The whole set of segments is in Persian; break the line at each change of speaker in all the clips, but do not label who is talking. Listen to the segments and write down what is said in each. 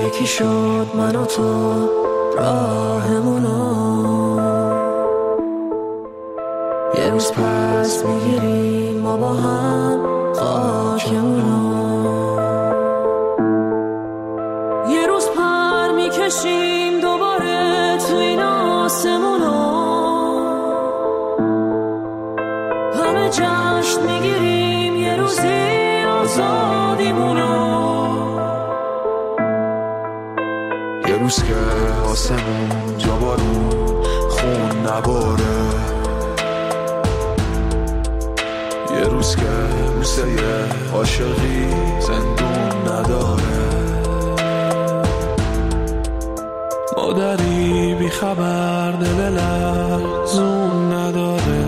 یکی شد من و تو راهمونو یه روز پس میگیریم ما با هم خاکمونو یه روز پر میکشیم دوباره تو این آسمونو همه جشن میگیریم یه روزی آزادیمونو
یه روز که آسمون جا بارون خون نباره یه روز که بوسه عاشقی زندون نداره مادری بی خبر دل لرزون نداره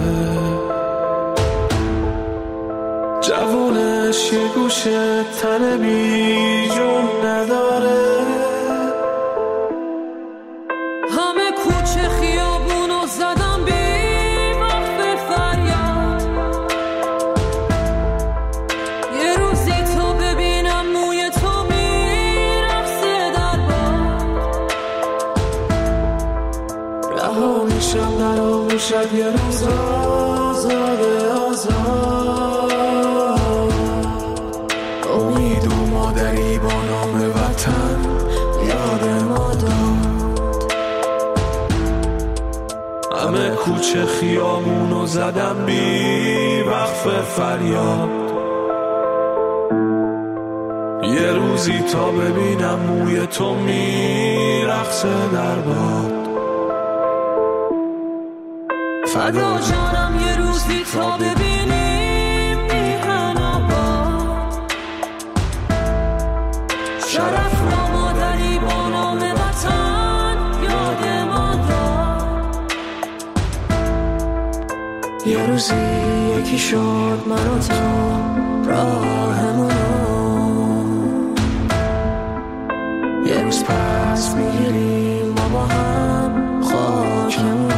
جوونش یه گوشه تن بی جون نداره
همه کوچه خیابونو زدم بی وقت فریاد یه روزی تو ببینم موی تو میرقصه در باد رها میشم در آغوشت یه روز آزاد
امید و مادری با نام وطن یاد ما داد همه کوچه خیامونو زدم بی وقف فریاد یه روزی تا ببینم موی تو میرقصه در باد
فدا جانم یه روزی تا ببینیم میهن آباد شرف را مادری با نام وطن یاد ما داد یه روزی یکی شد من و تو راهمونو یه روز پس میگیریم ما با هم خاکمونو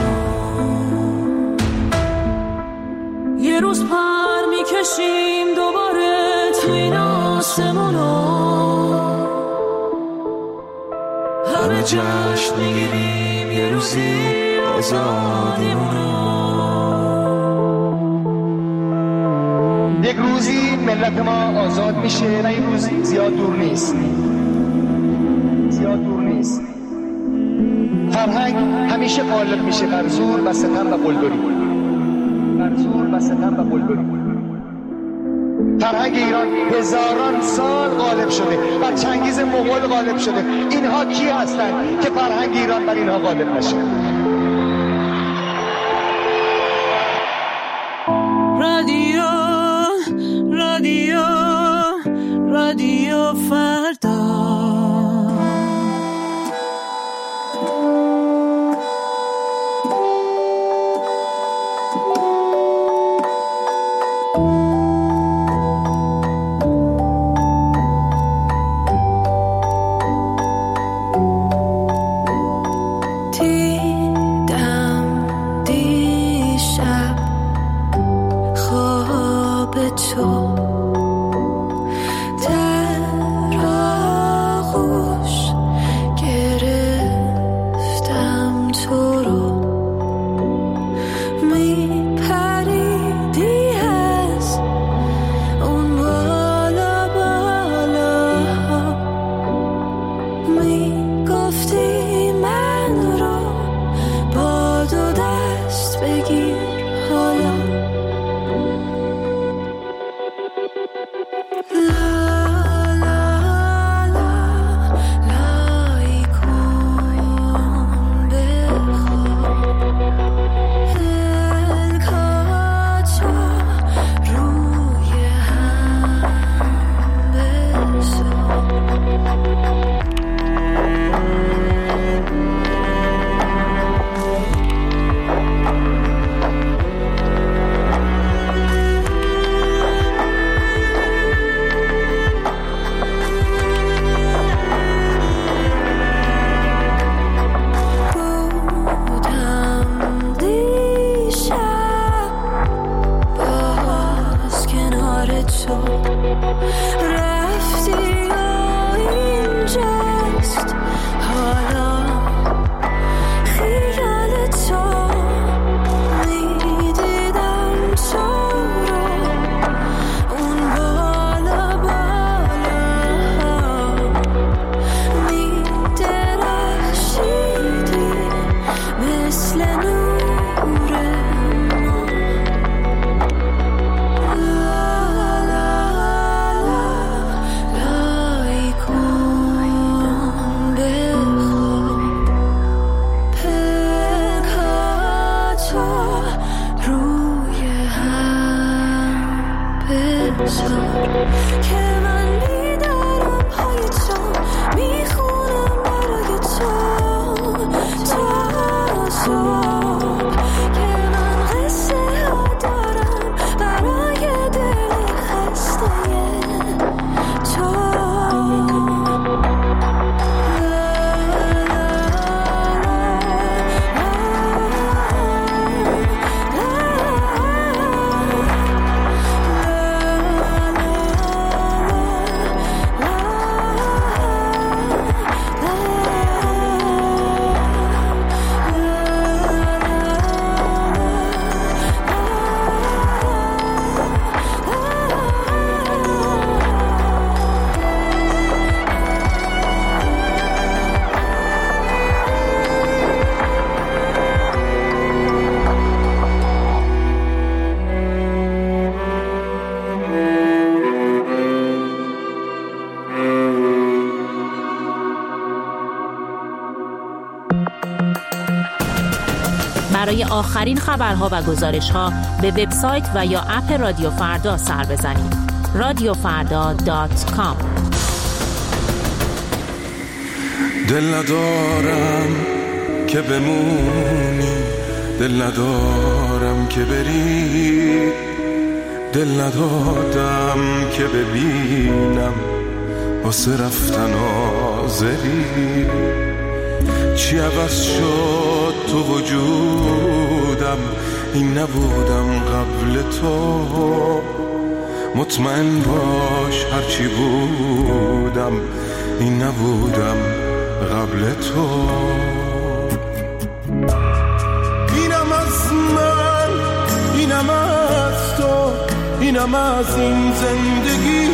یه روز پر میکشیم دوباره تو این آسمونو همه جشن میگیریم یه روزی آزادیمونو
یک روزی ملت ما آزاد میشه و این روز زیاد دور نیست فرهنگ همیشه غالب میشه بر زور و ستم و قلدری فرهنگ ایران هزاران سال غالب شده بر چنگیز مغول غالب شده اینها کی هستند که فرهنگ ایران بر اینها غالب نشه
رادیو فردا دیدم دیشب خواب
برای آخرین خبرها و گزارش‌ها به وبسایت و یا اپ رادیو فردا سر بزنید. radiofarda.com.
دل ندارم که بمونی، دل ندارم که بری، دل ندادم که ببینم واسه رفتن آزری. چی عوض شد تو وجودم، این نبودم قبل تو. مطمئن باش هرچی بودم، این نبودم قبل تو. اینم از من، اینم از تو، اینم از این زندگی.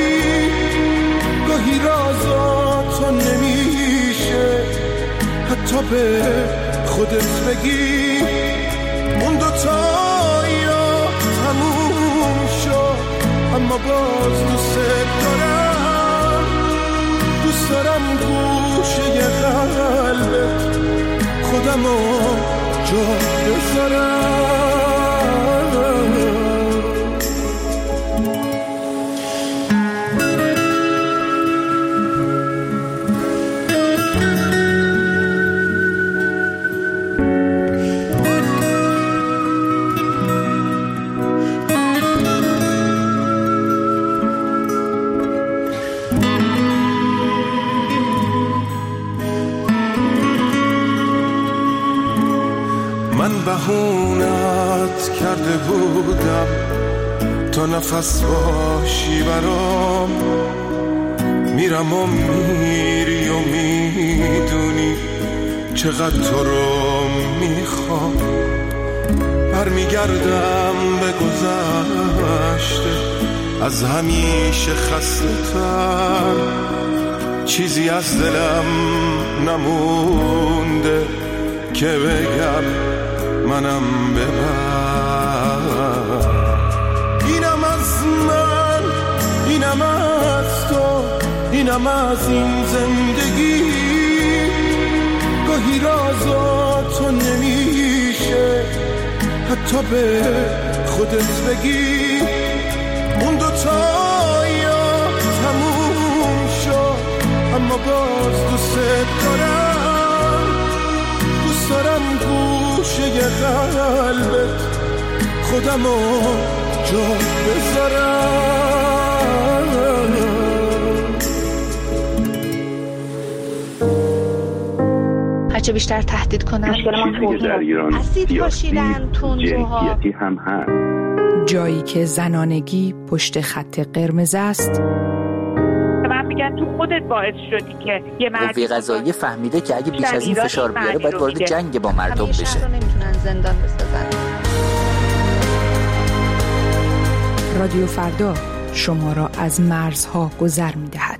گاهی رازا تو نمیشه حتی به خودت بگی. اون دوتایا تموم شد اما باز دوست دارم، دوست دارم گوشه قلبت خودمو جا بذارم. بهونت کرده بودم تا نفس باشی برام. میرم و میری و میدونی چقدر تو رو میخوام. برمیگردم به گذشته از همیشه خسته تر. چیزی از دلم نمونده که بگم منم ببر. اینم از من، اینم از تو، اینم از این زندگی. گاهی رازا تو نمیشه حتی به خودت بگی. اون دوتایا تموم شد اما باز دوست دارم، دوست دارم گوشه قلبت خودمو جا بذارم.
هرچه بیشتر تهدید کنن
چیزی که در ایران سیاسی جنسیتی هم هست.
جایی که زنانگی پشت خط قرمز است.
من میگن تو خودت باعث شدی که یه
قوه قضاییه فهمیده که اگه بیش از این فشار بیاره باید وارد جنگ با مردم بشه.
همیشه نمیتونن زندان بسازن.
رادیو فردا شما را از مرزها گذر می‌دهد.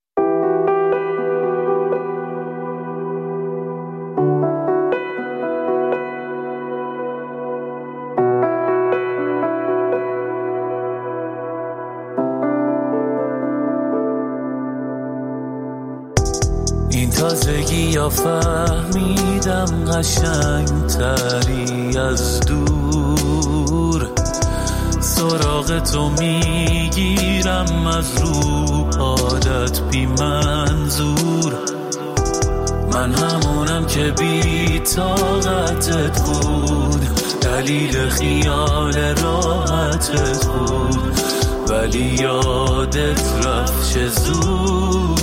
این تازگی یا فهمیدم قشنگ تری از دور. سراغ تو میگیرم از رو عادت بی منظور. من همونم که بی طاقتت بود، دلیل خیال راحتت بود، ولی یادت رفت چه زود.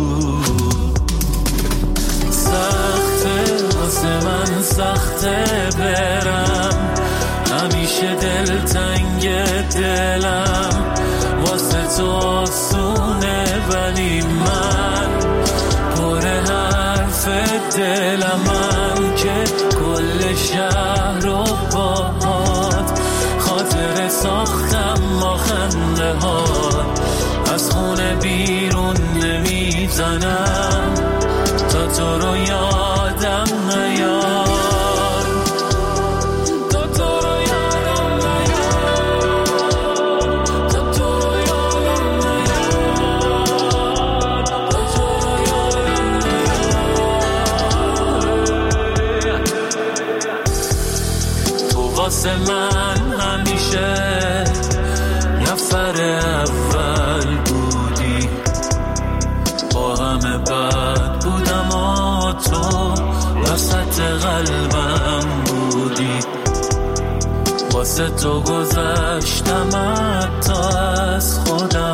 سخته واسه من سخته برم، همیشه دلتنگ دلم. واسه تو آسونه ولی من پر حرف دلم. من که کل شهر رو باهات خاطر ساختم با خنده هات. از خونه بیرون نمیزنم تا تو رو یادم نیاد. واسه من همیشه نفر اول بودی. با همه بد بودم و تو وسط قلبم بودی. واسه تو گذشتم حتی از خودم،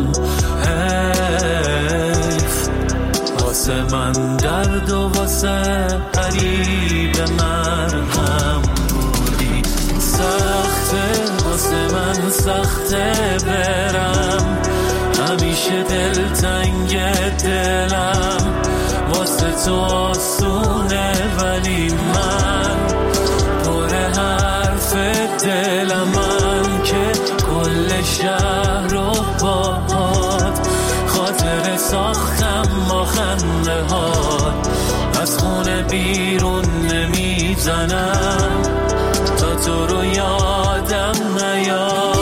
حیف. واسه من درد و واسه قریب مرهم بودی. سخته واسه من سخته برم، همیشه دلتنگ دلم. واسه تو آسونه ولی من پر حرف دلم. من که کل شهر رو باهات خاطر ساختم با خنده هات. از خونه بیرون نمیزنم تا تو رو یادم نیاد.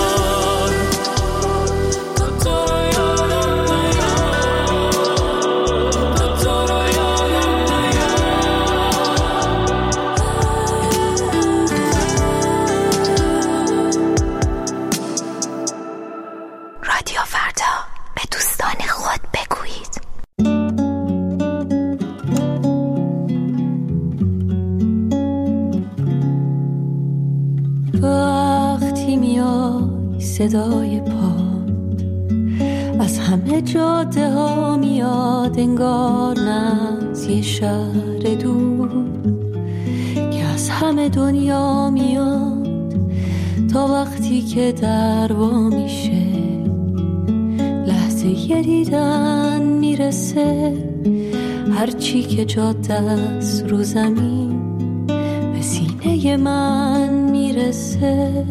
صدای پاد از همه جاده ها میاد، انگار نه از یه شهر دور که از همه دنیا میاد. تا وقتی که در وا میشه لحظه یه دیدن میرسه. هرچی که جاده است رو زمین به سینه من میرسه.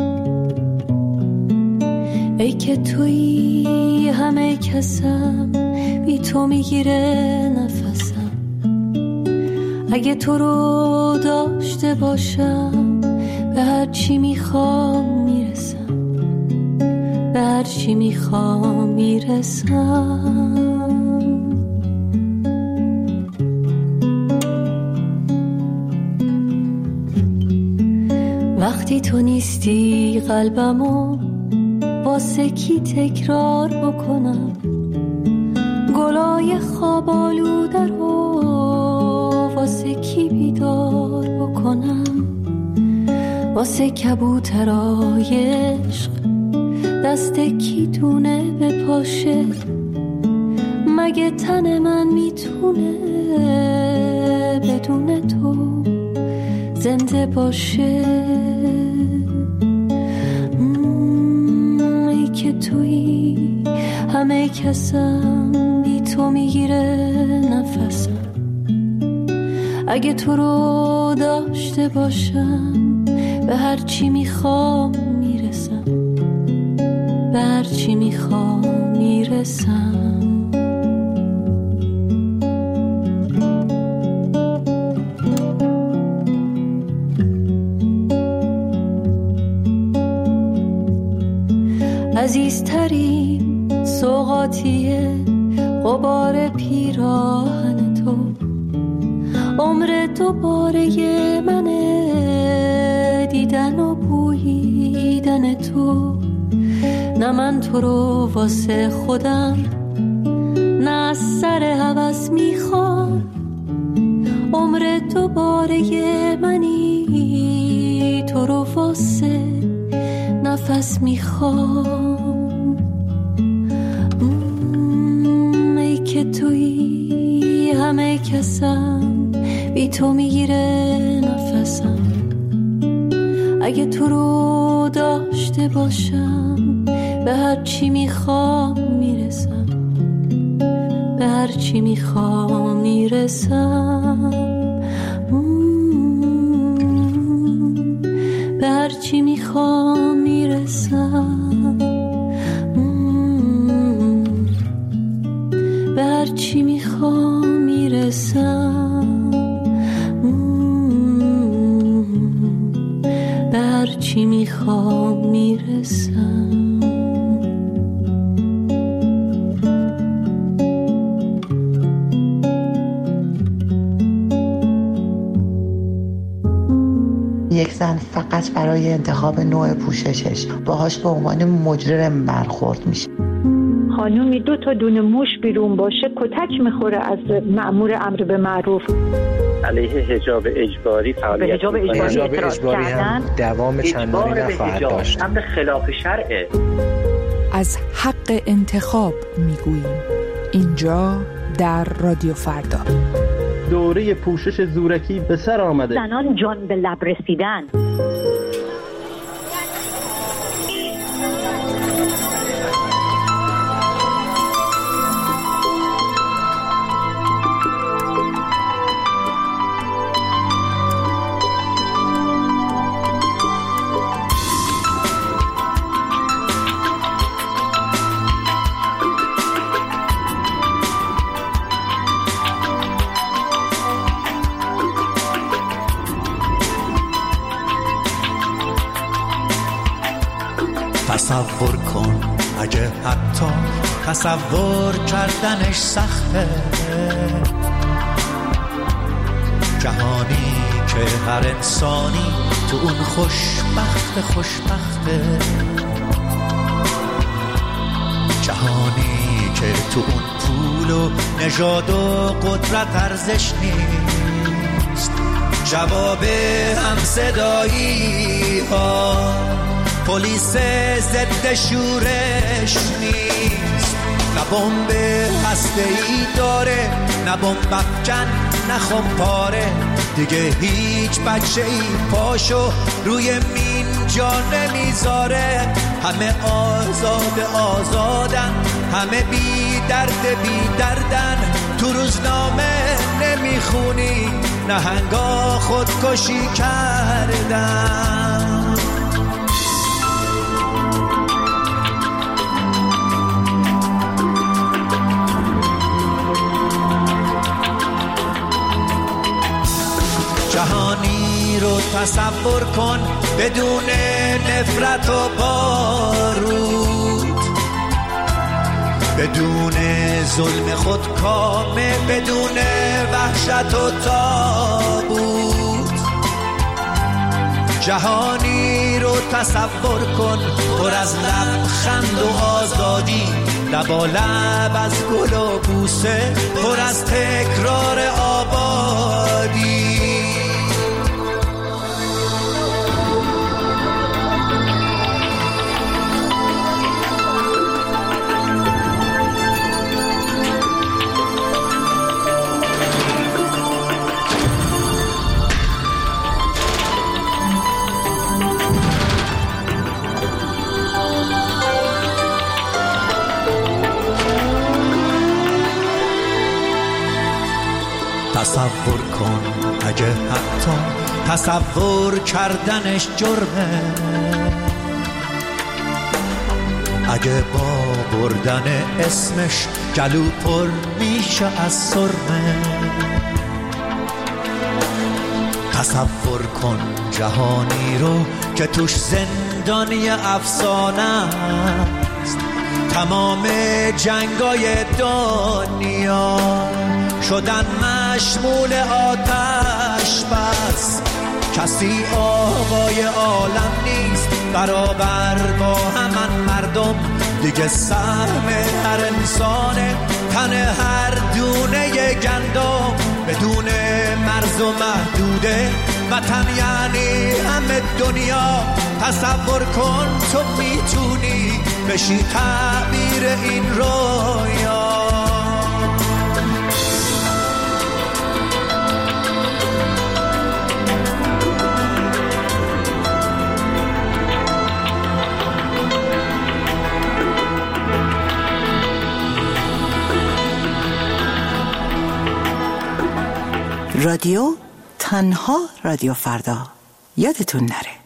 ای که تویی همه کسم، بی تو میگیره نفسم. اگه تو رو داشته باشم به هر چی میخوام میرسم، به هر چی میخوام میرسم. وقتی تو نیستی قلبمو واسه کی تکرار بکنم؟ گلای خواب آلوده رو واسه کی بیدار بکنم؟ واسه کبوترای عشق دست کی دونه بپاشه؟ مگه تن من میتونه بدون تو زنده باشه؟ که تویی همه کسم، بی تو میگیره نفسم. اگه تو رو داشته باشم به هر چی میخوام میرسم، به هر چی میخوام میرسم. عزیزترین سوغاتیه غبار پیراهن تو. عمر دوباره منه دیدن و بوییدن تو. نه من تو رو واسه خودم نه از سر هوس میخوام. عمر دوباره منی تو رو واسه نفس میخوام. ای که تویی همه کسم، بی تو میگیره نفسم. اگه تو رو داشته باشم به هر چی میخوام میرسم، به هر چی میخوام میرسم. به هر چی میخوام میرسم، به هر چی میخوام میرسم، به هر چی میخوام میرسم.
یک زن فقط برای انتخاب نوع پوششش باهاش به عنوان مجرم برخورد میشه.
خانومی 2 تا دونه موش بیرون باشه کتک میخوره از مأمور امر به معروف.
علیه حجاب اجباری فعالیت
حجاب اجباری هم دوام چندانی نخواهد داشت.
امر خلاف شرعه.
از حق انتخاب میگوییم اینجا در رادیو فردا.
دوره پوشش زورکی به سر آمده.
زنان جان به لب رسیدن.
تصور کن اگه حتی تصور کردنش سخته، جهانی که هر انسانی تو اون خوشبخته، جهانی که تو اون پول و نژاد و قدرت ارزش نیست، جواب همصدایی ها پلیس ضد شورش نیست، نه بمب هسته‌ای داره، نه بمب افکن، نه خمپاره، دیگه هیچ بچه‌ای پاشو روی مین جا نمیذاره، همه آزادن، همه بی دردن، تو روزنامه نمیخونی نهنگا خودکشی کردن. جهانی رو تصور کن بدون نفرت و بارود، بدون ظلم خودکامه، بدون وحشت و تابوت. جهانی رو تصور کن پر از لبخند و آزادی، لبالب از گل و بوسه، پر از تکرار آبادی. تصور کن اگه حتی تصور کردنش جرمه، اگه با بردن اسمش گلو پر میشه از سرمه. تصور کن جهانی رو که توش زندانی افسانه است، تمام جنگای دنیا شدن مشمول آتش بس، کسی آقای عالم نیست برابر با همان مردم، دیگه سهم هر انسانه، تن هر دونه گندم، بدون مرز و محدوده، وطن یعنی همه دنیا. تصور کن تو میتونی بشی تعبیر این رویا.
رادیو تنها رادیو فردا، یادتون نره.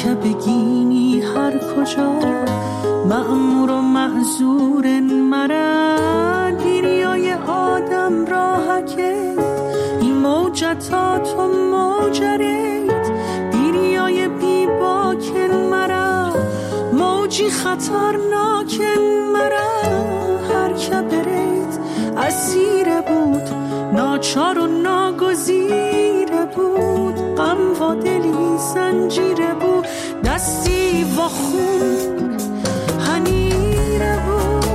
که بگینی هر کجا مأمور و معذور مرا دیریای آدم راهکه این موجتات و موجرید دیریای بی باکن مرا موجی خطرناکن مرا هر که برید اسیر بود ناچار و ناگزیر بود غم و دلی زنجیره بود دستی و خون هنیره بود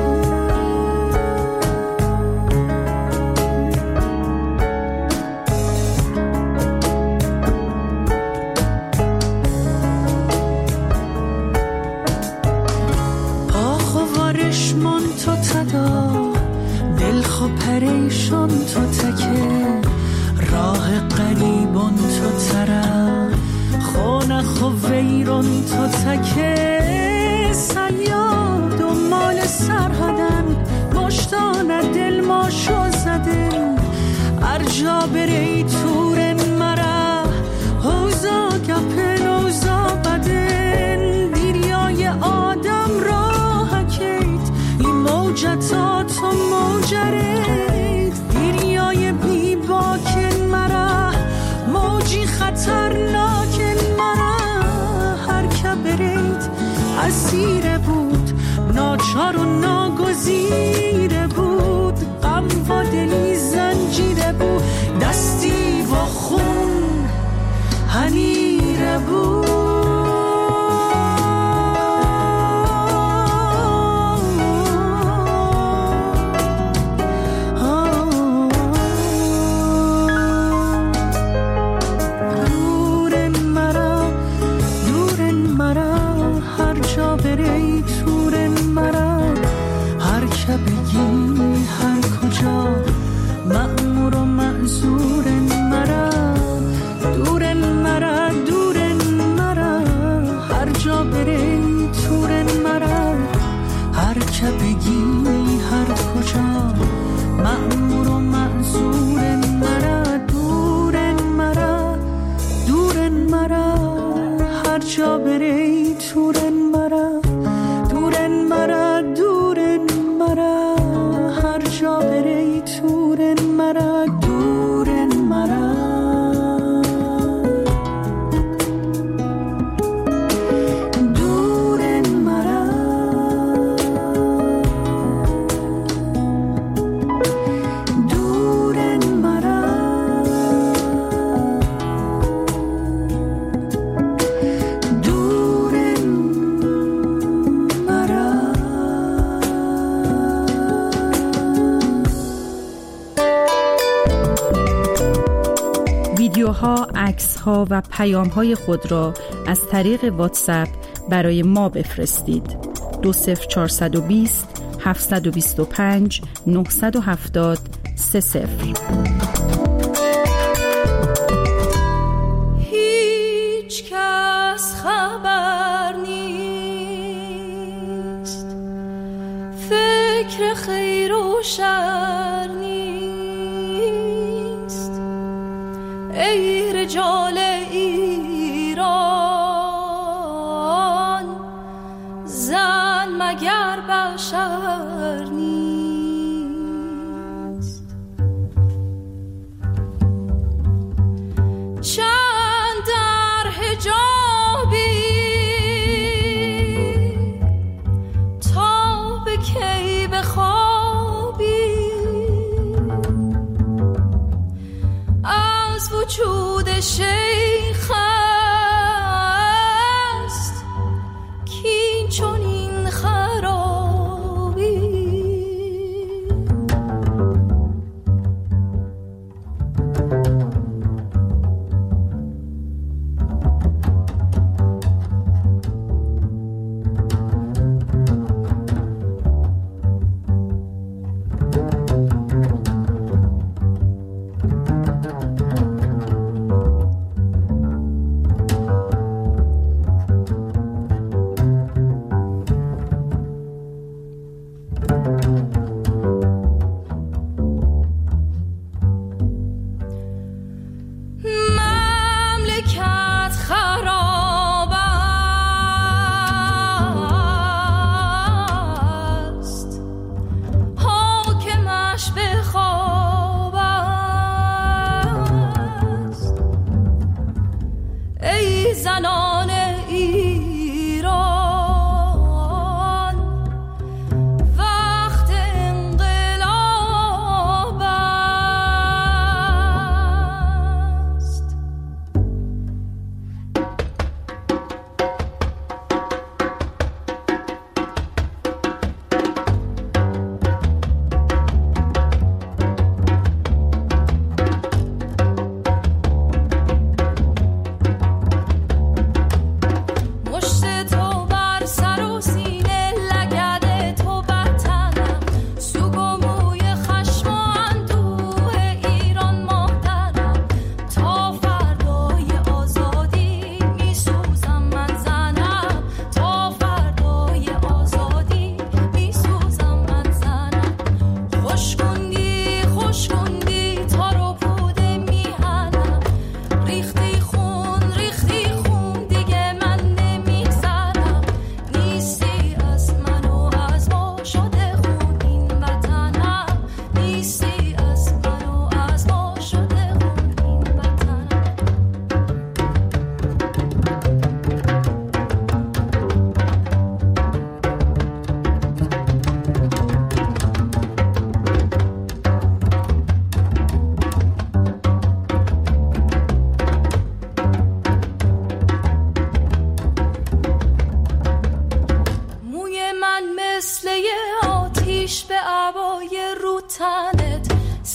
آخ و وارشمون تو تدا دل خو پریشان تو تکه راه قریبان تو ترا خونه خو ویران تو تکه سیاد و مال سرحدن مشتانه دل ما شو زدن ارجا بری تورن مرا حوزا گپن اوزا بدن دیریای آدم راه کید این موجتات و موجرید دیریای بی باکن مرا موجی خطرناکن مرا هر که برید اسیر بود ناچار و ناگزیر بود غم و دلی زنجیره بود دستی و خون هنیره بود بگی هر کجا مأمور و معذور مرا دورن مرا دورن مرا هر جا بری تورن مرا هر که بگی هر کجا مأمور و معذور مرا دورن مرا دورن مرا هر جا بری تورن مرا دورن مرا دورن مرا هر جا بری تورن مرا دورن مرا دورن مرا دورن مرا دورن مرا
ویدیوها، عکس‌ها و پیام‌های خود را از طریق واتساپ برای ما بفرستید. 20420 725 970 30.
هیچ کس خبر نیست فکر خیر و شر نیست ای رجال ایران زن مگر بشر نیست چند در حجابی تا به کی بخوابی از وجود شیخ است کی چون این خرابی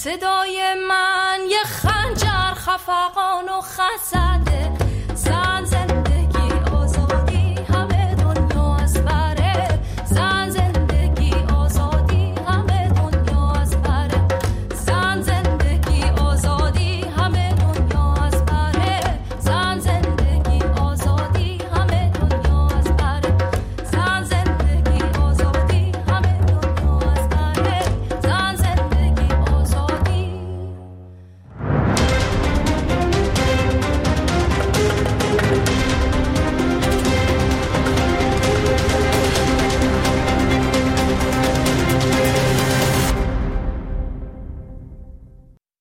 صدای من یه خنجر خفقان و خسده